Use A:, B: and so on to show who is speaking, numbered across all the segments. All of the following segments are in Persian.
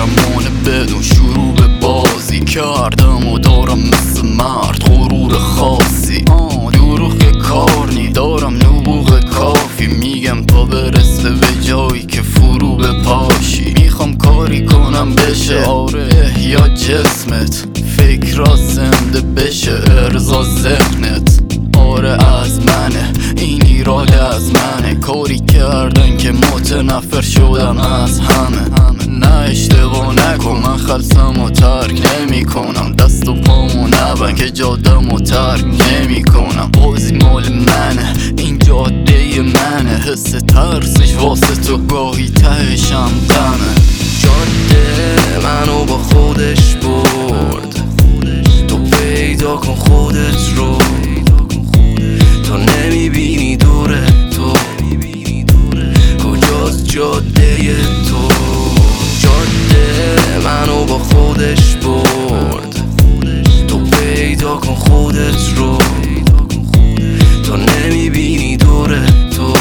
A: قهرمان بدون شروع به بازی کردم و دارم مثل مرد غرور خاصی دروغ کار نی دارم نبوغ کافی میگم تا برسه به جایی که فرو به پاشی میخوام کاری کنم بشه آره یا جسمت فکرها زنده بشه ارضا ذهنت آره از منه این ایراد از منه کاری کردن که متنفر شدم از همه نه اشتباه نکن من خلصم و ترک نمی کنم دست و پامو نبن که جادم و ترک نمی کنم بازی مال منه این جاده منه حس ترسش واسه تو گاهی تهشم دمه
B: جاده منو با خودش برد تو پیدا کن خودت رو تو نمیبینی دور تو کجاست جاده تو جاده منو با خودش برد تو پیدا کن خودت رو تو نمیبینی دور تو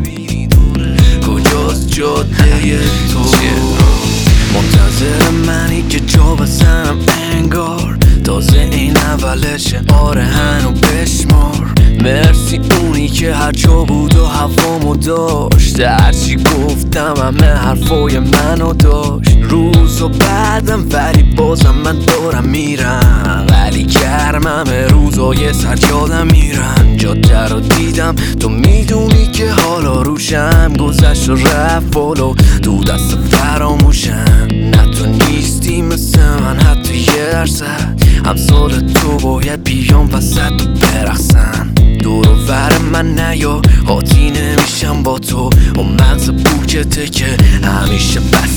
B: کجاست جاده تو منتظر منی که جا بزنم انگار تازه این اولشه آره هنو بشمار مرسی اونی که هر جا بود و هوامو داشت هرچی گفتم همه حرفای منو داشت روزو بعدم ولی بازم من دارم میرم ولی گرمم روزای سرجادم میرن جاده رو دیدم تو میدونی که حالا روشم گذشت و رفت بالا تو دست فراموشم نه تو نیستی مثل من حتی یه درصد امثال تو باید بیام وسط و برقصن دور و ور من نیا حاطی نمیشم با تو و مغز بوکته که همیشه بس